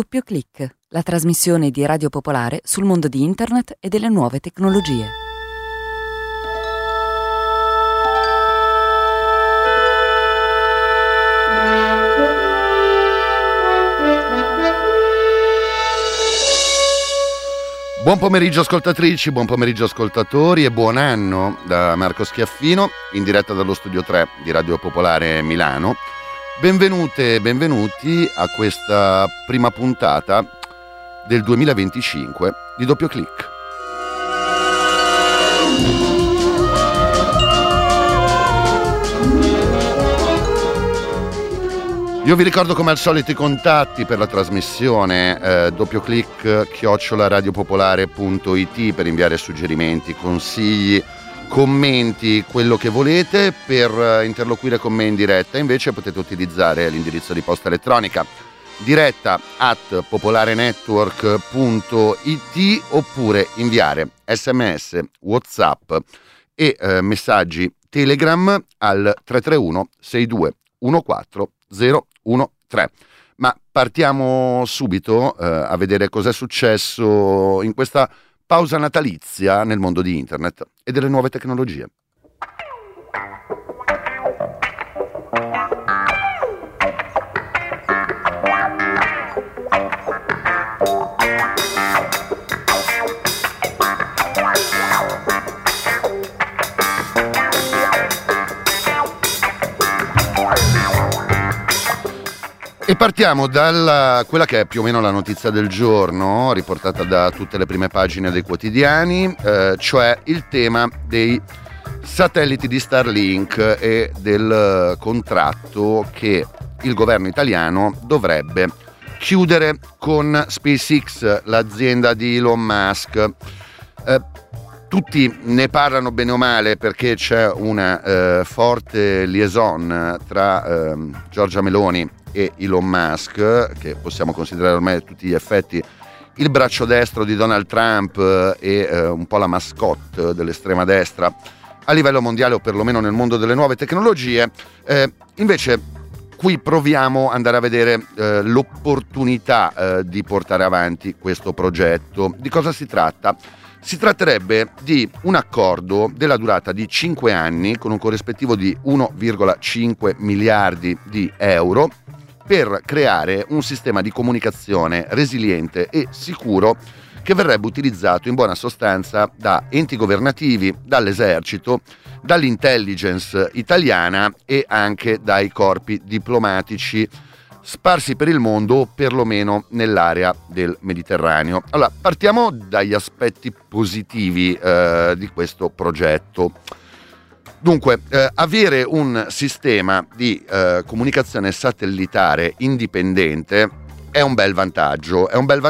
Doppio Clic, la trasmissione di Radio Popolare sul mondo di Internet e delle nuove tecnologie. Buon pomeriggio ascoltatrici, buon pomeriggio ascoltatori e buon anno da Marco Schiaffino, in diretta dallo studio 3 di Radio Popolare Milano. Benvenute e benvenuti a questa prima puntata del 2025 di Doppio Clic. Io vi ricordo come al solito i contatti per la trasmissione, doppioclic@radiopopolare.it per inviare suggerimenti, consigli, commenti, quello che volete. Per interloquire con me in diretta invece potete utilizzare l'indirizzo di posta elettronica diretta@popolarenetwork.it oppure inviare SMS, WhatsApp e messaggi Telegram al 331 62 14 013. Ma partiamo subito a vedere cos'è successo in questa pausa natalizia nel mondo di Internet e delle nuove tecnologie. E partiamo da quella che è più o meno la notizia del giorno, riportata da tutte le prime pagine dei quotidiani, cioè il tema dei satelliti di Starlink e del contratto che il governo italiano dovrebbe chiudere con SpaceX, l'azienda di Elon Musk. Tutti ne parlano bene o male perché c'è una forte liaison tra Giorgia Meloni e Elon Musk, che possiamo considerare ormai a tutti gli effetti il braccio destro di Donald Trump e un po' la mascotte dell'estrema destra a livello mondiale, o perlomeno nel mondo delle nuove tecnologie. Invece qui proviamo ad andare a vedere l'opportunità di portare avanti questo progetto. Di cosa si tratta? Si tratterebbe di un accordo della durata di 5 anni con un corrispettivo di 1,5 miliardi di euro per creare un sistema di comunicazione resiliente e sicuro che verrebbe utilizzato in buona sostanza da enti governativi, dall'esercito, dall'intelligence italiana e anche dai corpi diplomatici sparsi per il mondo, o perlomeno nell'area del Mediterraneo. Allora, partiamo dagli aspetti positivi di questo progetto. Dunque, avere un sistema di comunicazione satellitare indipendente è un bel vantaggio,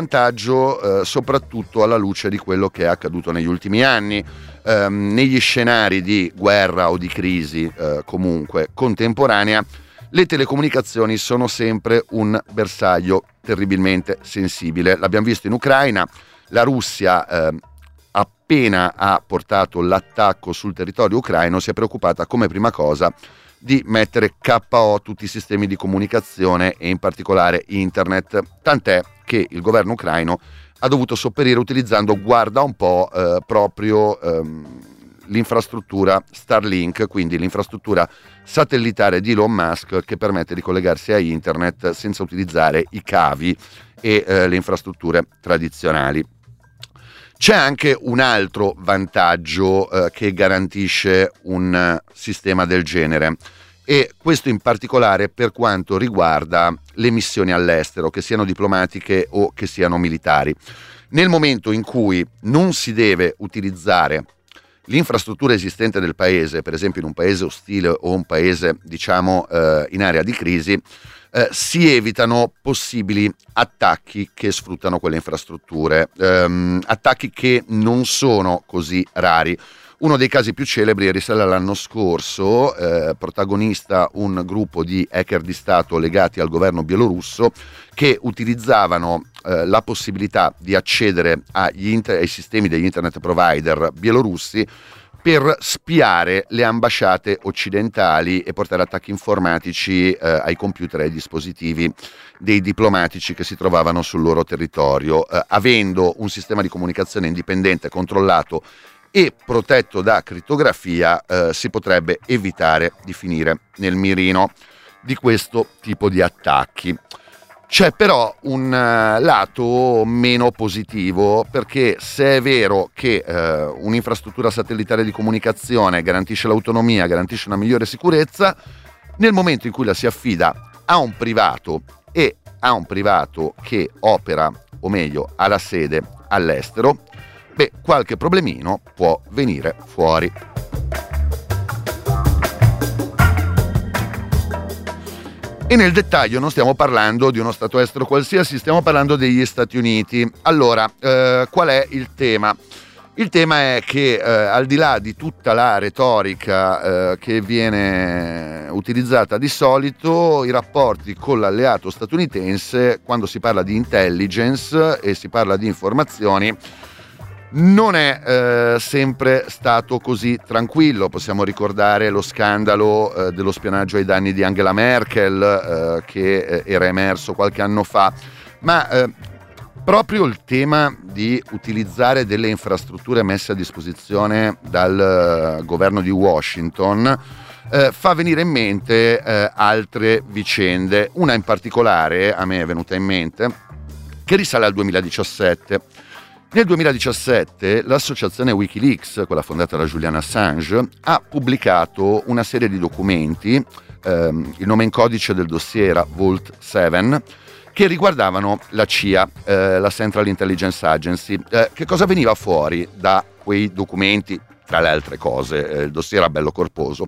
soprattutto alla luce di quello che è accaduto negli ultimi anni. Negli scenari di guerra o di crisi comunque contemporanea, le telecomunicazioni sono sempre un bersaglio terribilmente sensibile. L'abbiamo visto in Ucraina, la Russia appena ha portato l'attacco sul territorio ucraino si è preoccupata come prima cosa di mettere KO tutti i sistemi di comunicazione e in particolare internet, tant'è che il governo ucraino ha dovuto sopperire utilizzando, guarda un po', proprio l'infrastruttura Starlink, quindi l'infrastruttura satellitare di Elon Musk che permette di collegarsi a internet senza utilizzare i cavi e le infrastrutture tradizionali. C'è anche un altro vantaggio che garantisce un sistema del genere, e questo in particolare per quanto riguarda le missioni all'estero, che siano diplomatiche o che siano militari. Nel momento in cui non si deve utilizzare l'infrastruttura esistente del paese, per esempio in un paese ostile o un paese diciamo in area di crisi, si evitano possibili attacchi che sfruttano quelle infrastrutture, attacchi che non sono così rari. Uno dei casi più celebri risale all'anno scorso, protagonista un gruppo di hacker di Stato legati al governo bielorusso che utilizzavano la possibilità di accedere ai sistemi degli internet provider bielorussi per spiare le ambasciate occidentali e portare attacchi informatici ai computer e ai dispositivi dei diplomatici che si trovavano sul loro territorio. Avendo un sistema di comunicazione indipendente, controllato e protetto da crittografia, si potrebbe evitare di finire nel mirino di questo tipo di attacchi. C'è però un lato meno positivo, perché se è vero che un'infrastruttura satellitare di comunicazione garantisce l'autonomia, garantisce una migliore sicurezza, nel momento in cui la si affida a un privato e a un privato che opera, o meglio, ha la sede all'estero, qualche problemino può venire fuori. E nel dettaglio non stiamo parlando di uno stato estero qualsiasi, stiamo parlando degli Stati Uniti. Allora, qual è il tema? Il tema è che al di là di tutta la retorica che viene utilizzata di solito, i rapporti con l'alleato statunitense, quando si parla di intelligence e si parla di informazioni, non è sempre stato così tranquillo. Possiamo ricordare lo scandalo dello spionaggio ai danni di Angela Merkel che era emerso qualche anno fa, ma proprio il tema di utilizzare delle infrastrutture messe a disposizione dal governo di Washington fa venire in mente altre vicende. Una in particolare a me è venuta in mente, che risale al 2017. Nel 2017 l'associazione Wikileaks, quella fondata da Julian Assange, ha pubblicato una serie di documenti, il nome in codice del dossier era Vault 7, che riguardavano la CIA, la Central Intelligence Agency. Che cosa veniva fuori da quei documenti? Tra le altre cose, il dossier era bello corposo.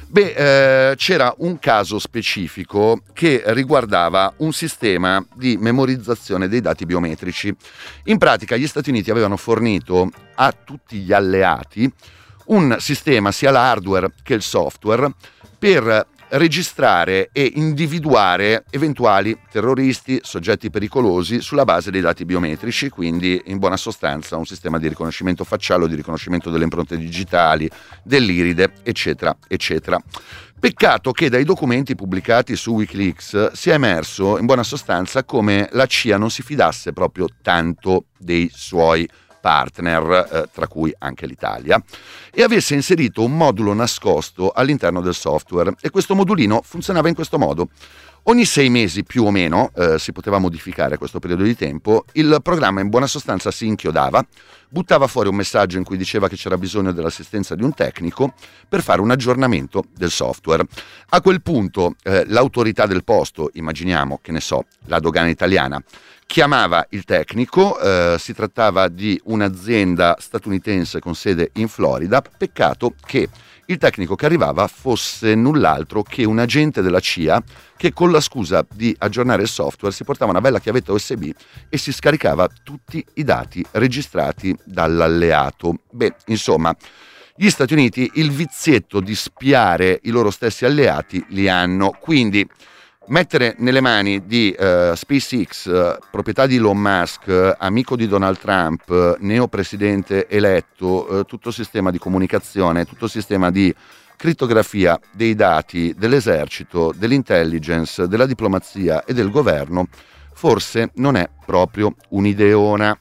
C'era un caso specifico che riguardava un sistema di memorizzazione dei dati biometrici. In pratica gli Stati Uniti avevano fornito a tutti gli alleati un sistema, sia l'hardware che il software, per registrare e individuare eventuali terroristi, soggetti pericolosi sulla base dei dati biometrici, quindi in buona sostanza un sistema di riconoscimento facciale o di riconoscimento delle impronte digitali, dell'iride, eccetera, eccetera. Peccato che dai documenti pubblicati su Wikileaks sia emerso in buona sostanza come la CIA non si fidasse proprio tanto dei suoi partner, tra cui anche l'Italia, e avesse inserito un modulo nascosto all'interno del software, e questo modulino funzionava in questo modo. Ogni 6 mesi più o meno si poteva modificare questo periodo di tempo, il programma in buona sostanza si inchiodava, buttava fuori un messaggio in cui diceva che c'era bisogno dell'assistenza di un tecnico per fare un aggiornamento del software. A quel punto l'autorità del posto, immaginiamo, che ne so, la dogana italiana, chiamava il tecnico, si trattava di un'azienda statunitense con sede in Florida. Peccato che il tecnico che arrivava fosse null'altro che un agente della CIA che, con la scusa di aggiornare il software, si portava una bella chiavetta USB e si scaricava tutti i dati registrati dall'alleato. Insomma, gli Stati Uniti il vizietto di spiare i loro stessi alleati li hanno, quindi mettere nelle mani di SpaceX, proprietà di Elon Musk, amico di Donald Trump, neopresidente eletto, tutto il sistema di comunicazione, tutto il sistema di crittografia dei dati dell'esercito, dell'intelligence, della diplomazia e del governo, forse non è proprio un'ideona.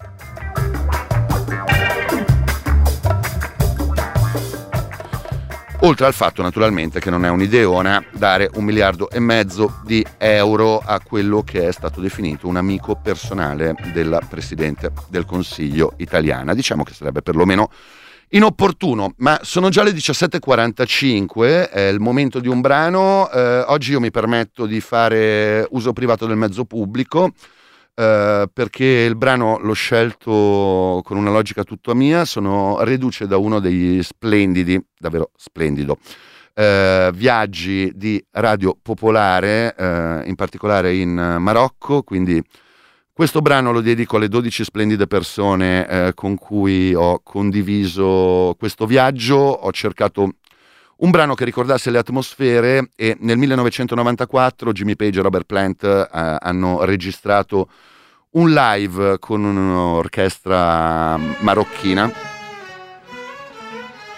Oltre al fatto, naturalmente, che non è un'ideona dare 1,5 miliardi di euro a quello che è stato definito un amico personale della Presidente del Consiglio italiana. Diciamo che sarebbe perlomeno inopportuno, ma sono già le 17:45, è il momento di un brano. Oggi io mi permetto di fare uso privato del mezzo pubblico, perché il brano l'ho scelto con una logica tutta mia. Sono reduce da uno degli splendidi, davvero splendido, viaggi di Radio Popolare, in particolare in Marocco, quindi questo brano lo dedico alle 12 splendide persone con cui ho condiviso questo viaggio. Ho cercato un brano che ricordasse le atmosfere, e nel 1994 Jimmy Page e Robert Plant hanno registrato un live con un'orchestra marocchina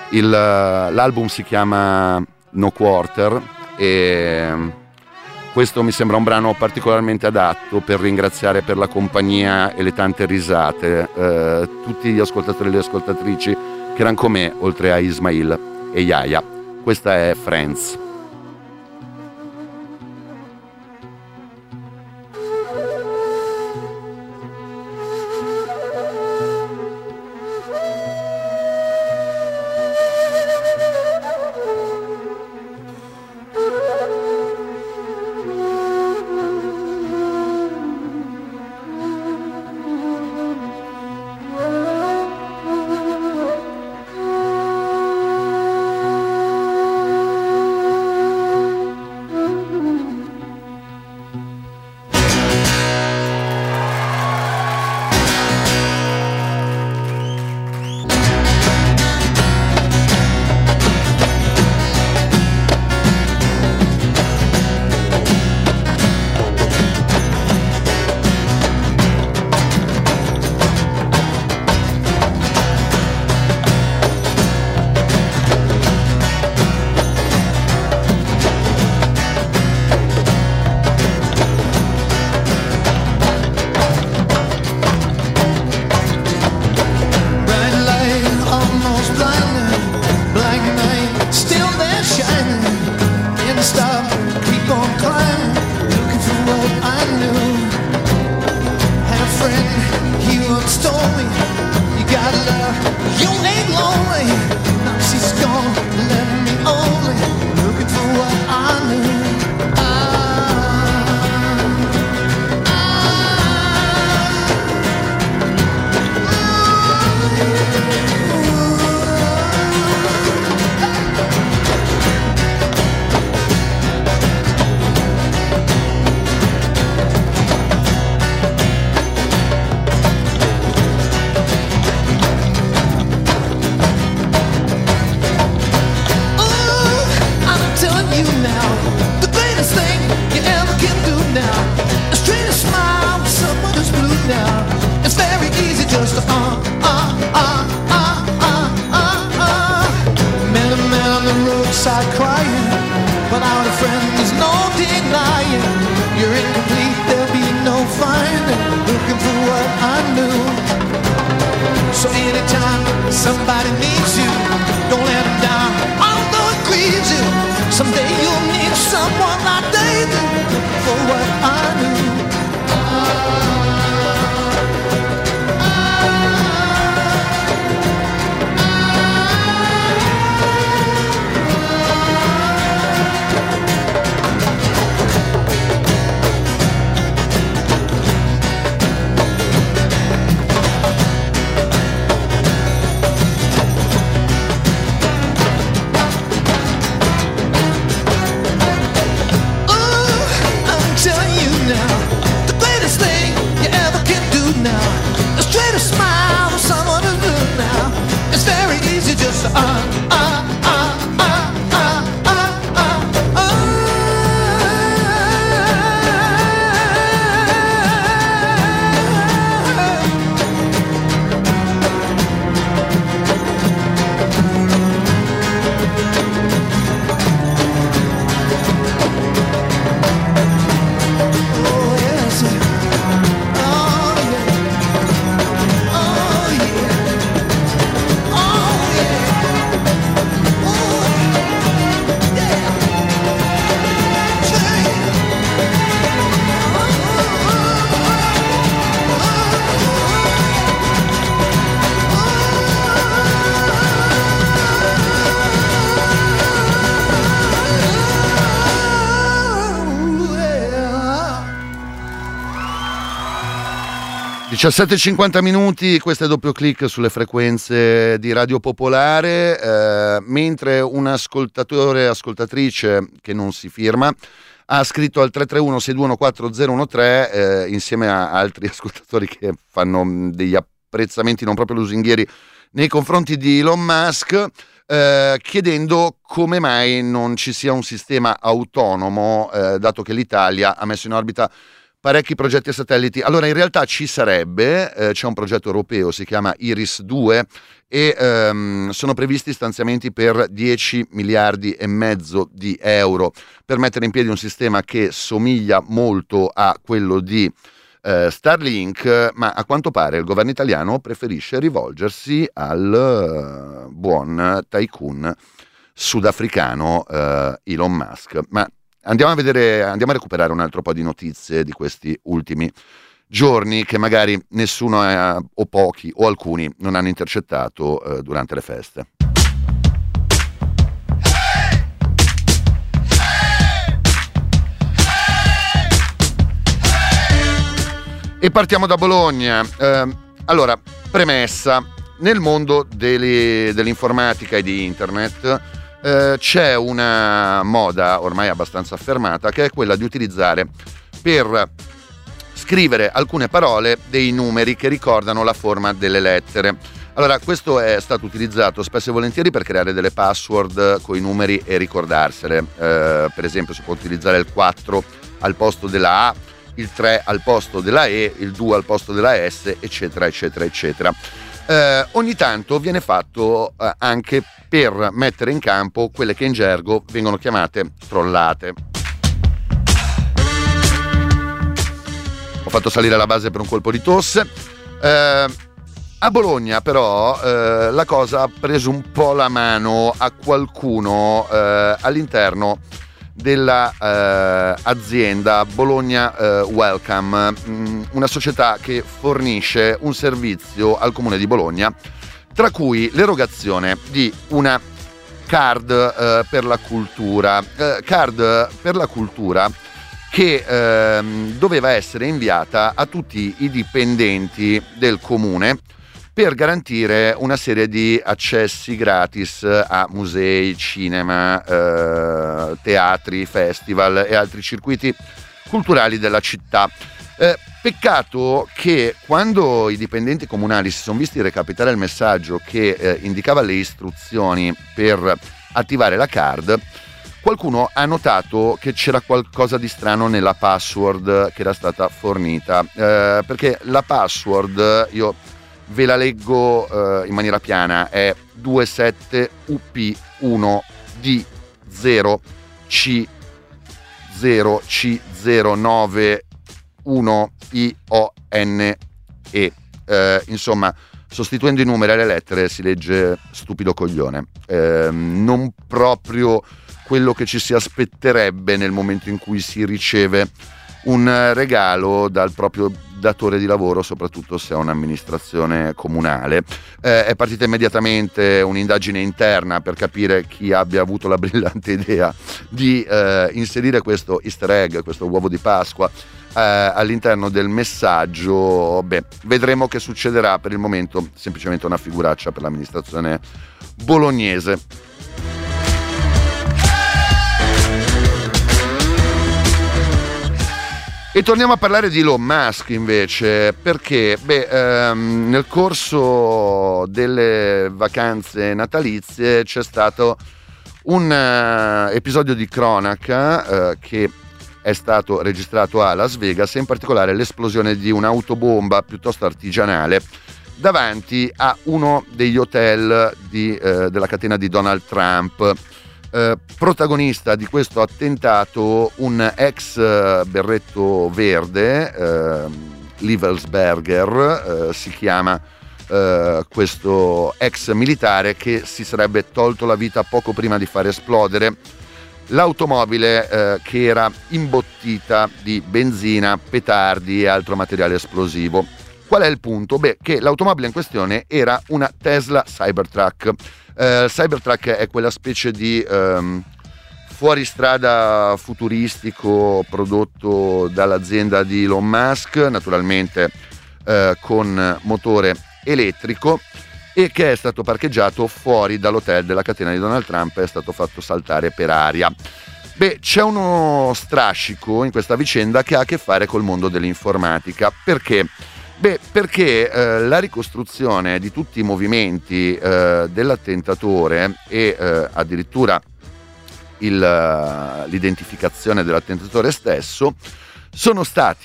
L'album si chiama No Quarter e questo mi sembra un brano particolarmente adatto per ringraziare per la compagnia e le tante risate tutti gli ascoltatori e le ascoltatrici che erano con me, oltre a Ismail e Yaya. Questa è Friends. (17:50), questo è Doppio Clic sulle frequenze di Radio Popolare, mentre un ascoltatore, ascoltatrice che non si firma ha scritto al 331-6214013 insieme a altri ascoltatori che fanno degli apprezzamenti non proprio lusinghieri nei confronti di Elon Musk, chiedendo come mai non ci sia un sistema autonomo, dato che l'Italia ha messo in orbita parecchi progetti a satelliti. Allora in realtà ci sarebbe, c'è un progetto europeo, si chiama IRIS-2 e sono previsti stanziamenti per 10 miliardi e mezzo di euro per mettere in piedi un sistema che somiglia molto a quello di Starlink, ma a quanto pare il governo italiano preferisce rivolgersi al buon tycoon sudafricano Elon Musk. Ma andiamo a recuperare un altro po' di notizie di questi ultimi giorni che magari nessuno o pochi o alcuni non hanno intercettato durante le feste. E partiamo da Bologna. Allora, premessa: nel mondo dell'informatica e di internet c'è una moda ormai abbastanza affermata, che è quella di utilizzare per scrivere alcune parole dei numeri che ricordano la forma delle lettere. Allora, questo è stato utilizzato spesso e volentieri per creare delle password con i numeri e ricordarsele. Per esempio, si può utilizzare il 4 al posto della A, il 3 al posto della E, il 2 al posto della S, eccetera, eccetera, eccetera. Ogni tanto viene fatto anche per mettere in campo quelle che in gergo vengono chiamate trollate. Ho fatto salire la base per un colpo di tosse. A Bologna però la cosa ha preso un po' la mano a qualcuno all'interno della azienda Bologna Welcome, una società che fornisce un servizio al comune di Bologna, tra cui l'erogazione di una card per la cultura, che doveva essere inviata a tutti i dipendenti del comune per garantire una serie di accessi gratis a musei, cinema, teatri, festival e altri circuiti culturali della città. Peccato che quando i dipendenti comunali si sono visti recapitare il messaggio che indicava le istruzioni per attivare la card, qualcuno ha notato che c'era qualcosa di strano nella password che era stata fornita, perché la password, io ve la leggo in maniera piana, è 27UP10C0C091IONE. Insomma, sostituendo i numeri alle lettere si legge stupido coglione, non proprio quello che ci si aspetterebbe nel momento in cui si riceve un regalo dal proprio datore di lavoro, soprattutto se è un'amministrazione comunale. È partita immediatamente un'indagine interna per capire chi abbia avuto la brillante idea di inserire questo easter egg, questo uovo di Pasqua all'interno del messaggio. Vedremo che succederà. Per il momento semplicemente una figuraccia per l'amministrazione bolognese. E torniamo a parlare di Elon Musk invece, perché nel corso delle vacanze natalizie c'è stato un episodio di cronaca che è stato registrato a Las Vegas, e in particolare l'esplosione di un'autobomba piuttosto artigianale davanti a uno degli hotel della catena di Donald Trump. Protagonista di questo attentato un ex berretto verde, Livelsberger si chiama questo ex militare, che si sarebbe tolto la vita poco prima di far esplodere l'automobile che era imbottita di benzina, petardi e altro materiale esplosivo. Qual è il punto? Che l'automobile in questione era una Tesla Cybertruck. Cybertruck è quella specie di fuoristrada futuristico prodotto dall'azienda di Elon Musk, naturalmente con motore elettrico, e che è stato parcheggiato fuori dall'hotel della catena di Donald Trump e è stato fatto saltare per aria. C'è uno strascico in questa vicenda che ha a che fare col mondo dell'informatica. Perché? Perché la ricostruzione di tutti i movimenti dell'attentatore e addirittura l'identificazione dell'attentatore stesso sono stati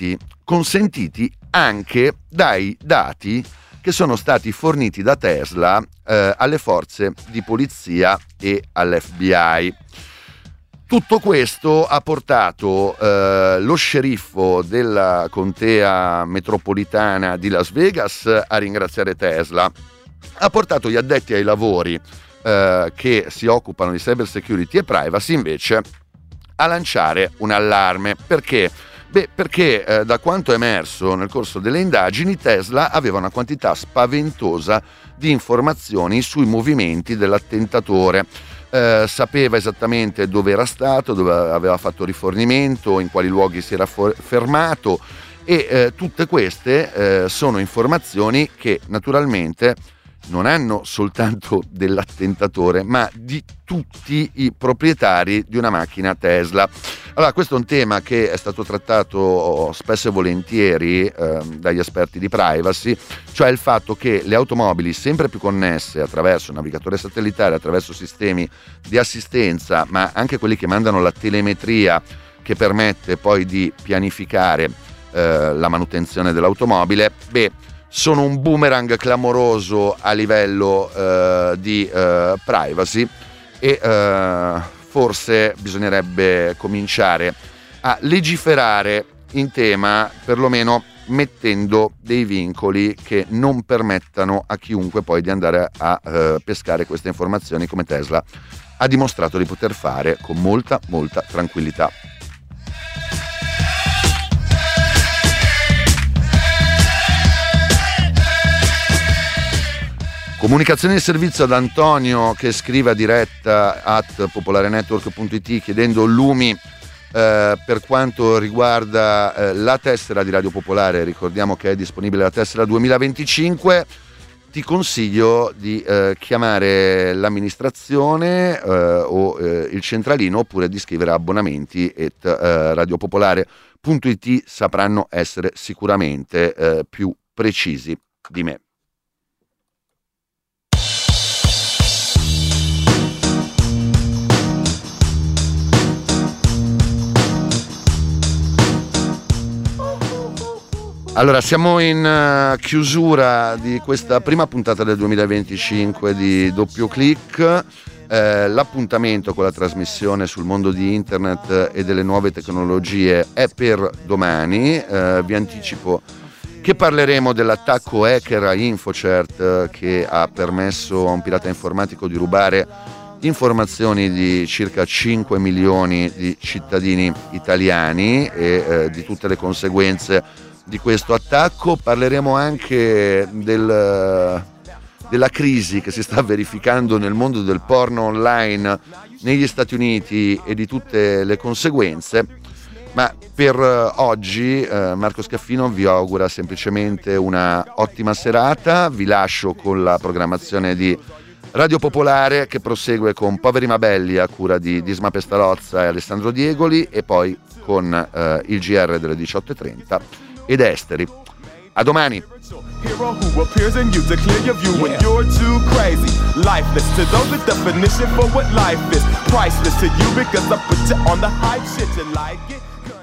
consentiti anche dai dati che sono stati forniti da Tesla alle forze di polizia e all'FBI. Tutto questo ha portato lo sceriffo della contea metropolitana di Las Vegas a ringraziare Tesla, ha portato gli addetti ai lavori che si occupano di cyber security e privacy invece a lanciare un allarme. Perché? Perché da quanto emerso nel corso delle indagini, Tesla aveva una quantità spaventosa di informazioni sui movimenti dell'attentatore. Sapeva esattamente dove era stato, dove aveva fatto rifornimento, in quali luoghi si era fermato, e tutte queste sono informazioni che naturalmente non hanno soltanto dell'attentatore, ma di tutti i proprietari di una macchina Tesla. Allora, questo è un tema che è stato trattato spesso e volentieri dagli esperti di privacy, cioè il fatto che le automobili sempre più connesse attraverso navigatore satellitare, attraverso sistemi di assistenza, ma anche quelli che mandano la telemetria che permette poi di pianificare la manutenzione dell'automobile, sono un boomerang clamoroso a livello di privacy, e forse bisognerebbe cominciare a legiferare in tema, perlomeno mettendo dei vincoli che non permettano a chiunque poi di andare a pescare queste informazioni, come Tesla ha dimostrato di poter fare con molta tranquillità. Comunicazione di servizio ad Antonio, che scrive a diretta @popolarenetwork.it chiedendo lumi per quanto riguarda la tessera di Radio Popolare. Ricordiamo che è disponibile la tessera 2025. Ti consiglio di chiamare l'amministrazione o il centralino, oppure di scrivere a abbonamenti@radiopopolare.it. sapranno essere sicuramente più precisi di me. Allora, siamo in chiusura di questa prima puntata del 2025 di Doppio Click. L'appuntamento con la trasmissione sul mondo di internet e delle nuove tecnologie è per domani. Vi anticipo che parleremo dell'attacco hacker a InfoCert, che ha permesso a un pirata informatico di rubare informazioni di circa 5 milioni di cittadini italiani e di tutte le conseguenze di questo attacco. Parleremo anche della crisi che si sta verificando nel mondo del porno online negli Stati Uniti e di tutte le conseguenze. Ma per oggi Marco Scaffino vi augura semplicemente una ottima serata. Vi lascio con la programmazione di Radio Popolare, che prosegue con Poveri ma Belli a cura di Disma Pestalozza e Alessandro Diegoli, e poi con il GR delle 18:30 ed Esteri. A domani. Hero who appears in you to clear your view when you're too crazy. Lifeless to those, the definition for what life is. Priceless to you because I put you on the hype shit, you like it.